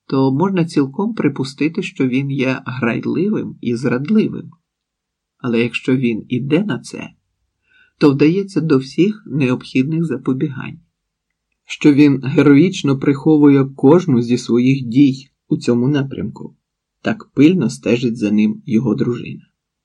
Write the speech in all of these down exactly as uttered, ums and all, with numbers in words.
то можна цілком припустити, що він є грайливим і зрадливим. Але якщо він іде на це, то вдається до всіх необхідних запобігань. Що він героїчно приховує кожну зі своїх дій у цьому напрямку. Так пильно стежить за ним його дружина.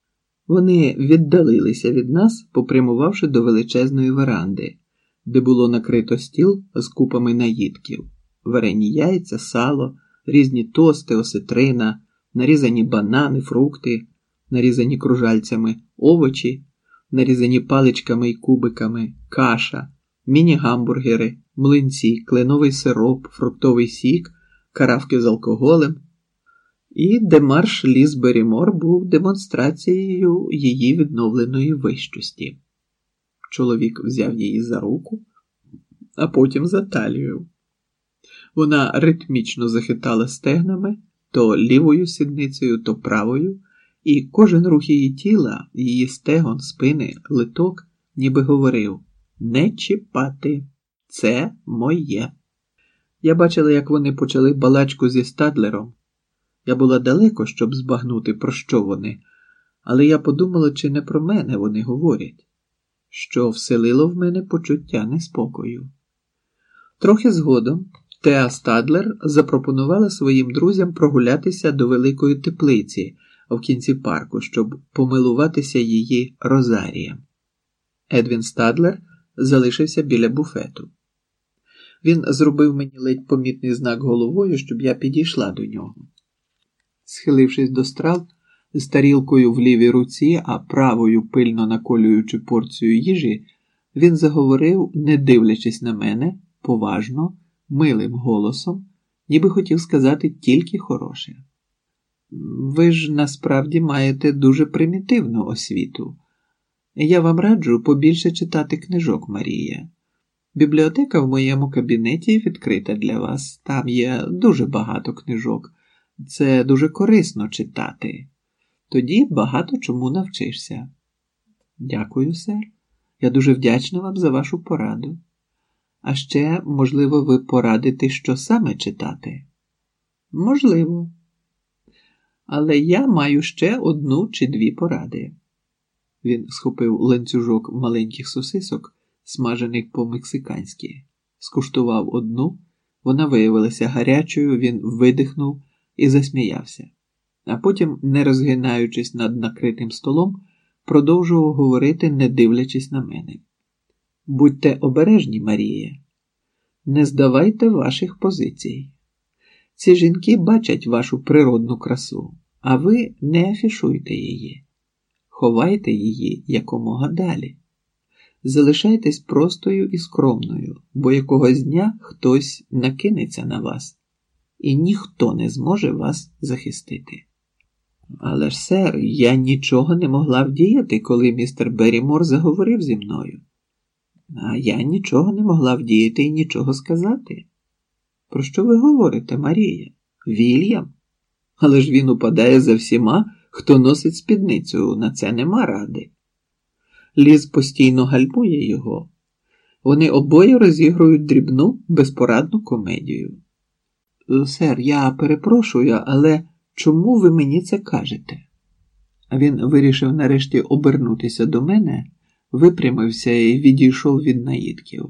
Вони віддалилися від нас, попрямувавши до величезної веранди, де було накрито стіл з купами наїдків. Варені яйця, сало, різні тости, осетрина, нарізані банани, фрукти, нарізані кружальцями овочі, нарізані паличками і кубиками, каша, міні-гамбургери, млинці, кленовий сироп, фруктовий сік, каравки з алкоголем. І демарш Ліз Беррімор був демонстрацією її відновленої вищості. Чоловік взяв її за руку, а потім за талію. Вона ритмічно захитала стегнами, то лівою сідницею, то правою, і кожен рух її тіла, її стегон, спини, литок, ніби говорив: «Не чіпати, це моє». Я бачила, як вони почали балачку зі Стадлером. Я була далеко, щоб збагнути, про що вони, але я подумала, чи не про мене вони говорять, що вселило в мене почуття неспокою. Трохи згодом Теа Стадлер запропонувала своїм друзям прогулятися до великої теплиці в кінці парку, щоб помилуватися її розарієм. Едвін Стадлер залишився біля буфету. Він зробив мені ледь помітний знак головою, щоб я підійшла до нього. Схилившись до страв, з тарілкою в лівій руці, а правою пильно наколюючи порцію їжі, він заговорив, не дивлячись на мене, поважно, милим голосом, ніби хотів сказати тільки хороше. Ви ж насправді маєте дуже примітивну освіту. Я вам раджу побільше читати книжок, Марія. Бібліотека в моєму кабінеті відкрита для вас. Там є дуже багато книжок. Це дуже корисно читати. Тоді багато чому навчишся. Дякую, сер. Я дуже вдячна вам за вашу пораду. А ще, можливо, ви порадите, що саме читати? Можливо. Але я маю ще одну чи дві поради. Він схопив ланцюжок маленьких сосисок, смажених по-мексиканськи. Скуштував одну, вона виявилася гарячою, він видихнув і засміявся. А потім, не розгинаючись над накритим столом, продовжував говорити, не дивлячись на мене. Будьте обережні, Марія. Не здавайте ваших позицій. Ці жінки бачать вашу природну красу, а ви не афішуйте її. Ховайте її якомога далі. Залишайтесь простою і скромною, бо якогось дня хтось накинеться на вас, і ніхто не зможе вас захистити. Але ж, сер, я нічого не могла вдіяти, коли містер Беррімор заговорив зі мною. А я нічого не могла вдіяти і нічого сказати. Про що ви говорите, Марія? Вільям? Але ж він упадає за всіма, хто носить спідницю, на це нема ради. Ліз постійно гальмує його. Вони обоє розігрують дрібну, безпорадну комедію. Сер, я перепрошую, але чому ви мені це кажете? А він вирішив нарешті обернутися до мене, випрямився і відійшов від наїдків.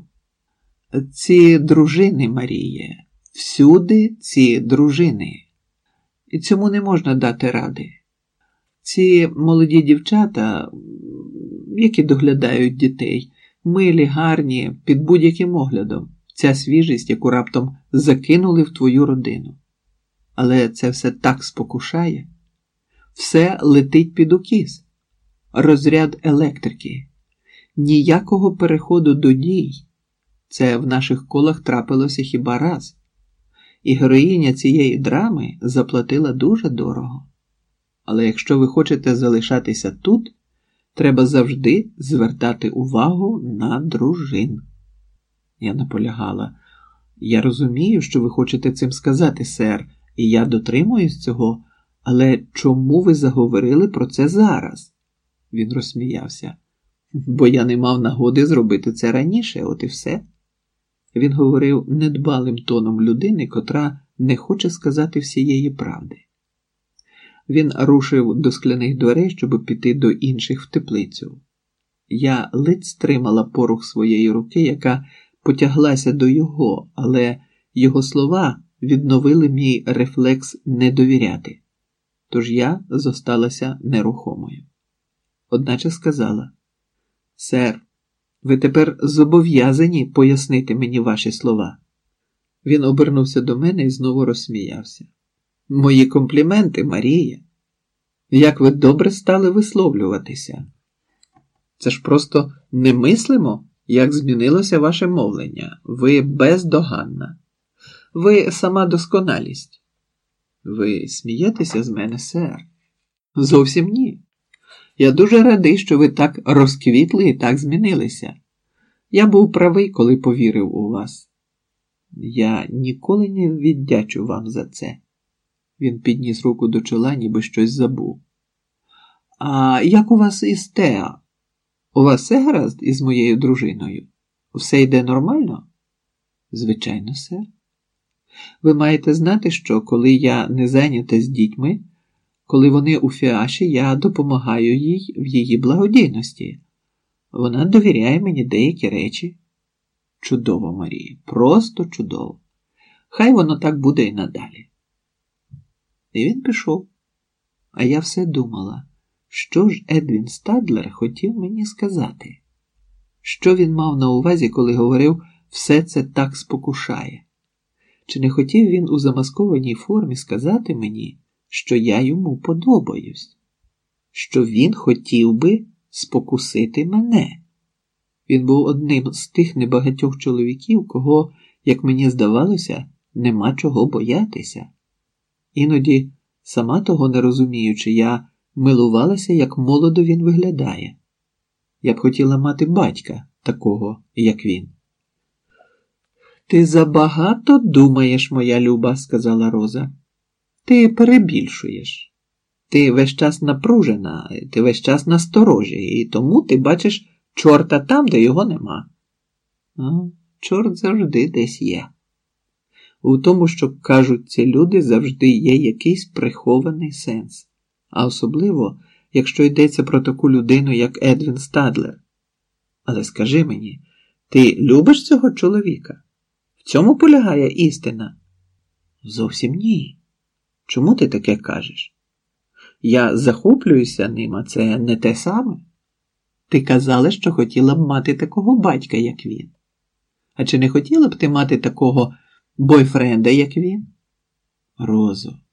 Ці дружини, Маріє, всюди ці дружини. І цьому не можна дати ради. Ці молоді дівчата, які доглядають дітей, милі, гарні, під будь-яким оглядом. Ця свіжість, яку раптом закинули в твою родину. Але це все так спокушає. Все летить під укіс. Розряд електрики. Ніякого переходу до дій. Це в наших колах трапилося хіба раз. І героїня цієї драми заплатила дуже дорого. Але якщо ви хочете залишатися тут, треба завжди звертати увагу на дружин. Я наполягала. Я розумію, що ви хочете цим сказати, сер, і я дотримуюсь цього, але чому ви заговорили про це зараз? Він розсміявся. Бо я не мав нагоди зробити це раніше, от і все. Він говорив недбалим тоном людини, котра не хоче сказати всієї правди. Він рушив до скляних дверей, щоб піти до інших в теплицю. Я ледь стримала порух своєї руки, яка потяглася до його, але його слова відновили мій рефлекс не довіряти. Тож я зосталася нерухомою. Одначе сказала: «Сер, ви тепер зобов'язані пояснити мені ваші слова». Він обернувся до мене і знову розсміявся. «Мої компліменти, Марія. Як ви добре стали висловлюватися. Це ж просто немислимо, як змінилося ваше мовлення. Ви бездоганна. Ви сама досконалість». «Ви смієтеся з мене, сер?» «Зовсім ні. Я дуже радий, що ви так розквітли і так змінилися. Я був правий, коли повірив у вас. Я ніколи не віддячу вам за це». Він підніс руку до чола, ніби щось забув. «А як у вас із Теа? У вас все гаразд із моєю дружиною? Все йде нормально?» «Звичайно, сер. Ви маєте знати, що коли я не зайнята з дітьми, коли вони у Фіаші, я допомагаю їй в її благодійності. Вона довіряє мені деякі речі». «Чудово, Марія, просто чудово. Хай воно так буде і надалі». І він пішов. А я все думала, що ж Едвін Стадлер хотів мені сказати? Що він мав на увазі, коли говорив «все це так спокушає»? Чи не хотів він у замаскованій формі сказати мені, що я йому подобаюсь? Що він хотів би спокусити мене? Він був одним з тих небагатьох чоловіків, кого, як мені здавалося, нема чого боятися. Іноді, сама того не розуміючи, я милувалася, як молодо він виглядає. Я б хотіла мати батька такого, як він. «Ти забагато думаєш, моя люба», – сказала Роза. «Ти перебільшуєш. Ти весь час напружена, ти весь час насторожі, і тому ти бачиш чорта там, де його нема». «А, чорт завжди десь є. У тому, що кажуть ці люди, завжди є якийсь прихований сенс. А особливо, якщо йдеться про таку людину, як Едвін Стадлер. Але скажи мені, ти любиш цього чоловіка? В цьому полягає істина?» «Зовсім ні. Чому ти таке кажеш? Я захоплююся ним, а це не те саме. Ти казала, що хотіла б мати такого батька, як він. А чи не хотіла б ти мати такого бойфренда, як він?» «Розо,